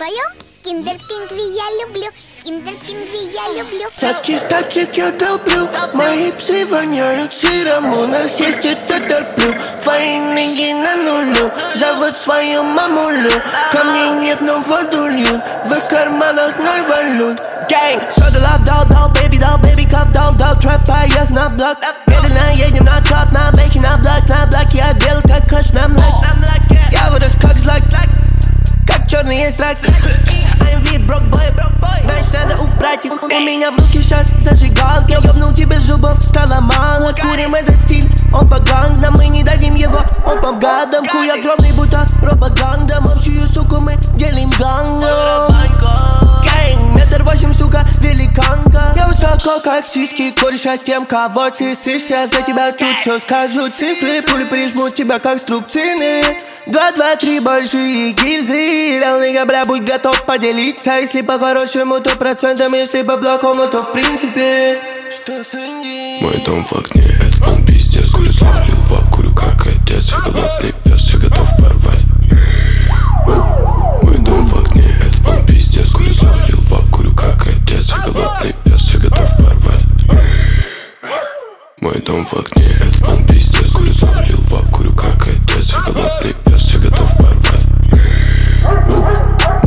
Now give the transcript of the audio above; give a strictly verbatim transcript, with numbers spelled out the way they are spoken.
вдвоем? Киндер-пингви я люблю, киндер-пингви я люблю. Сладкий стакчик я долблю, мои псы воняют сыром. У нас есть это терплю, твои ноги на нулю. Зовут свою мамулю, ко мне нет, но воду льют. В их карманах ноль валют. Gang, soda love, дал, дал, baby, дал, baby, кап, дал, дал. Трэп, поех на блок. Медленно едем на троп, на бейки, на блок, на блок. Я бел, как кош, на млак. Я вырос как злак, как черный страх. I'm with broke boy, знаешь, надо убрать их. У меня в руке сейчас зажигалки. Ёбнул тебе зубов, стало мало. Курим это стиль, он по гангам. Мы не дадим его, он по гадам. Хуй огромный, будто пропаганда. Молчую, суку, мы делим гангом. Гэнг, метр восемь, сука, великанка. Я высоко, как сиськи, кореша с тем, кого ты сышься. За тебя тут все скажу цифры. Пули прижмут тебя, как струбцины. Два, два, три большие гильзы. Реальный бля, будь готов поделиться. Если по-хорошему, то процентом. Если по-плохому, то в принципе. Что с Инди? Мой дом в окне, это он пиздец. Курю слил в ап, курю как отец. Я голодный пес, я готов порвать. Мой дом в окне, это он пиздец. Курю слил в ап, курю как отец. Я голодный пес, я готов порвать. Мой дом в окне, это он пиздец. Курю слил в ап, курю как отец. Я голодный пес, я готов порвать.